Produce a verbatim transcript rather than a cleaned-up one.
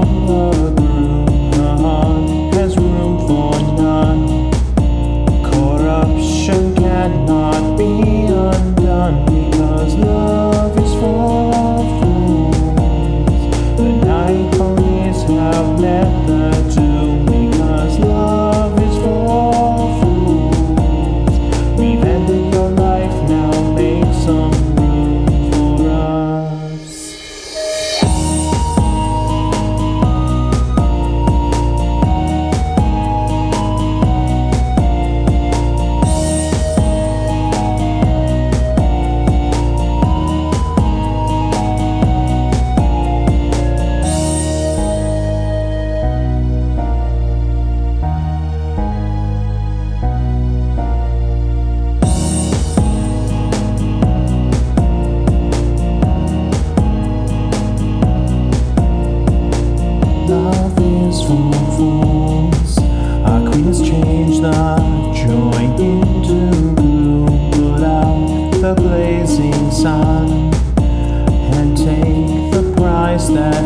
the groom. Her heart has room for none. Corruption cannot be undone, because love is for fools. The night police have met the tomb, because love is for fools. We've ended your life, now make some room for us. Love is for fools. Our queen has changed the joy into gloom. Put out the blazing sun and take the prize that